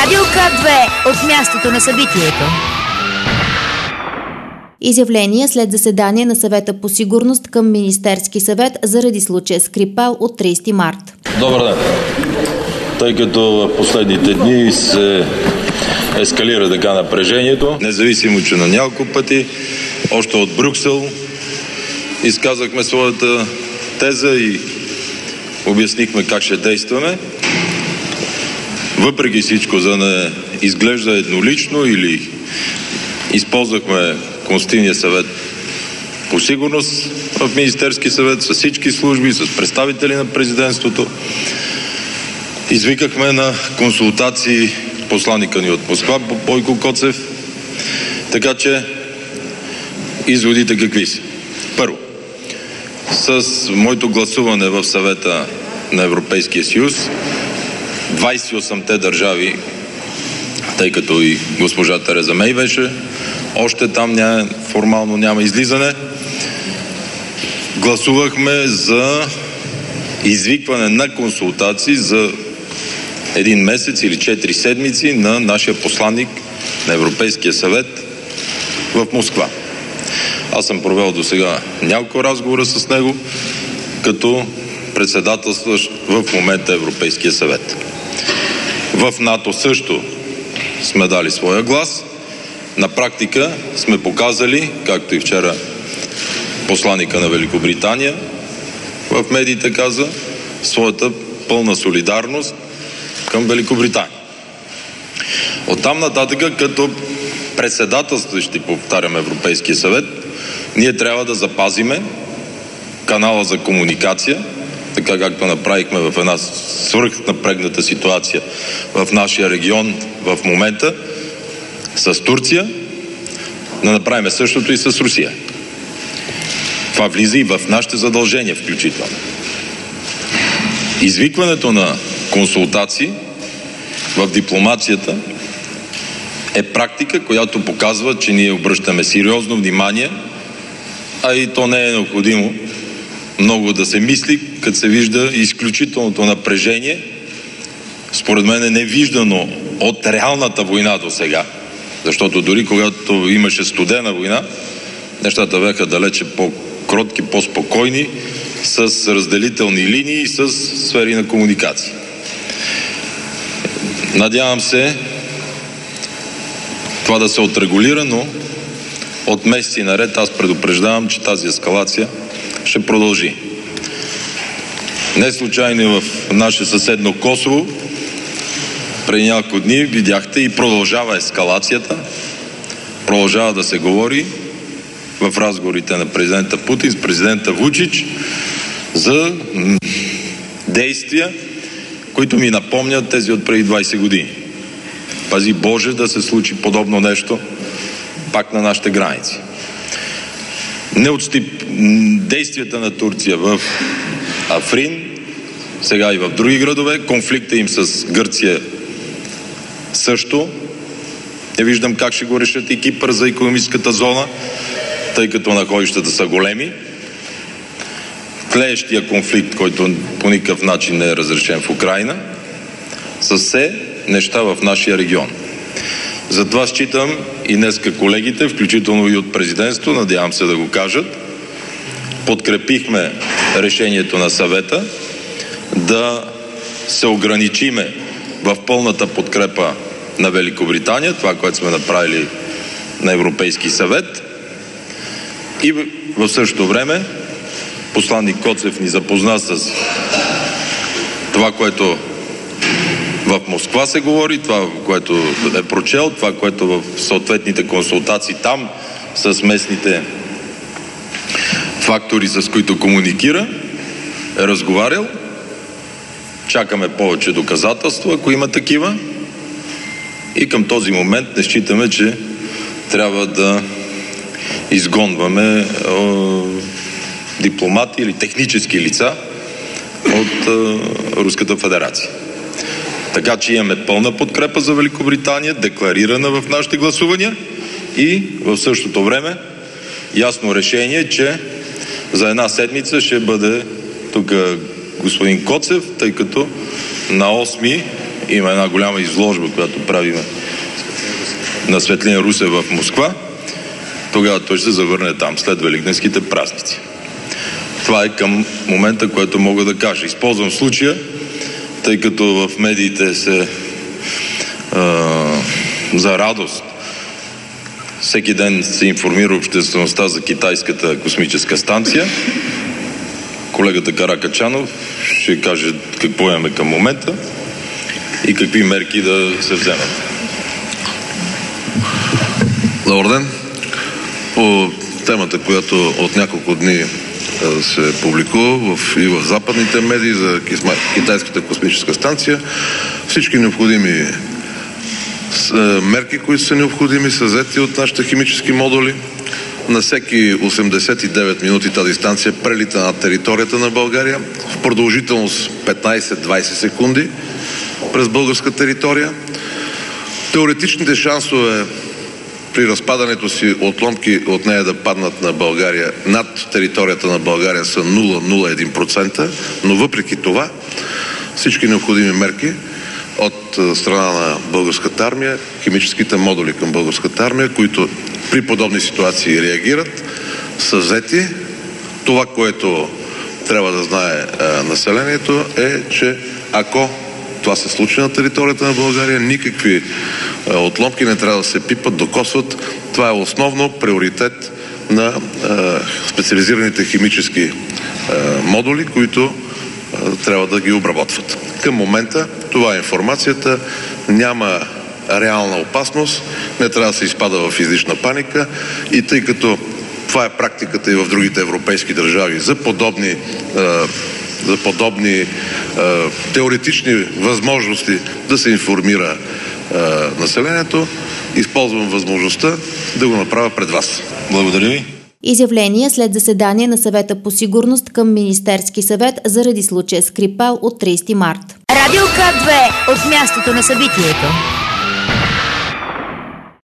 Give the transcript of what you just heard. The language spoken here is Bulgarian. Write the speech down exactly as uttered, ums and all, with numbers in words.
Радио К две от мястото на събитието. Изявление след заседание на съвета по сигурност към Министерски съвет заради случая Скрипал от тридесети март. Добър ден! Тъй като в последните дни се ескалира така напрежението, независимо, че на няколко пъти, още от Брюксел, изказахме своята теза и обяснихме как ще действаме. Въпреки всичко, за да не изглежда еднолично, или използвахме Консултативния съвет по сигурност в Министерски съвет с всички служби, с представители на президентството. Извикахме на консултации посланика ни от Москва, Бойко Коцев. Така че изводите какви са? Първо, с моето гласуване в съвета на Европейския съюз, двадесет и осемте държави, тъй като и госпожа Тереза Мей беше, още там няма, формално няма излизане, гласувахме за извикване на консултации за един месец или четири седмици на нашия посланник на Европейския съвет в Москва. Аз съм провел до сега няколко разговора с него, като председателстващ в момента Европейския съвет. В НАТО също сме дали своя глас. На практика сме показали, както и вчера посланника на Великобритания в медиите каза, своята пълна солидарност към Великобритания. Оттам нататък, като председателстващи, повтарям, Европейския съвет, ние трябва да запазиме канала за комуникация, така както направихме в една свръхнапрегната ситуация в нашия регион в момента с Турция, да направим същото и с Русия. Това влиза и в нашите задължения включително. Извикването на консултации в дипломацията е практика, която показва, че ние обръщаме сериозно внимание, а и то не е необходимо много да се мисли, като се вижда изключителното напрежение, според мен е невиждано от реалната война до сега. Защото дори когато имаше студена война, нещата бяха далече по-кротки, по-спокойни, с разделителни линии и с сфери на комуникация. Надявам се това да се отрегулира, но от месеци наред аз предупреждавам, че тази ескалация ще продължи. Не случайно в наше съседно Косово преди няколко дни видяхте и продължава ескалацията, продължава да се говори в разговорите на президента Путин с президента Вучич за действия, които ми напомнят тези от преди двадесет години. Пази Боже да се случи подобно нещо пак на нашите граници. Неотстип действията на Турция в Африн, сега и в други градове, конфликта им с Гърция също. Не виждам как ще го решат и Кипър за икономическата зона, тъй като находищата са големи. Тлеещия конфликт, който по никакъв начин не е разрешен в Украйна, са все неща в нашия регион. Затова считам и днеска колегите, включително и от президентство, надявам се да го кажат, подкрепихме решението на съвета да се ограничиме в пълната подкрепа на Великобритания, това, което сме направили на Европейски съвет, и в същото време посланник Коцев ни запозна с това, което в Москва се говори, това, което е прочел, това, което в съответните консултации там с местните фактори, с които комуникира, е разговарял. Чакаме повече доказателства, ако има такива. И към този момент не считаме, че трябва да изгонваме е, дипломати или технически лица от е, Руската федерация. Така че имаме пълна подкрепа за Великобритания, декларирана в нашите гласувания, и в същото време ясно решение, че за една седмица ще бъде тук господин Коцев, тъй като на осми има една голяма изложба, която правим на Светлин Русев в Москва, тогава той ще се завърне там след великденските празници. Това е към момента, което мога да кажа. Използвам случая, тъй като в медиите се а, за радост всеки ден се информира обществеността за китайската космическа станция. Колегата Каракачанов ще каже какво имаме към момента и какви мерки да се вземат. Добър ден. По темата, която от няколко дни се публикува в, и в западните медии за китайската космическа станция, всички необходими мерки, които са необходими, са взети от нашите химически модули. На всеки осемдесет и девет минути тази станция прелита над територията на България в продължителност петнайсет-двайсет секунди през българска територия. Теоретичните шансове при разпадането си отломки от нея да паднат на България над територията на България са нула цяло нула едно процента, но въпреки това всички необходими мерки от страна на българската армия, химическите модули към българската армия, които при подобни ситуации реагират, са взети. Това, което трябва да знае е, населението е, че ако това се случи на територията на България, никакви е, отломки не трябва да се пипат, докосват. Това е основно приоритет на е, специализираните химически е, модули, които е, трябва да ги обработват. Към момента това е информацията. Няма реална опасност, не трябва да се изпада в излишна паника и тъй като това е практиката и в другите европейски държави за подобни, е, за подобни е, теоретични възможности да се информира е, населението, използвам възможността да го направя пред вас. Благодаря ви. Изявление след заседание на Съвета по сигурност към Министерски съвет заради случая Скрипал от трийсети март. Радио К две от мястото на събитието.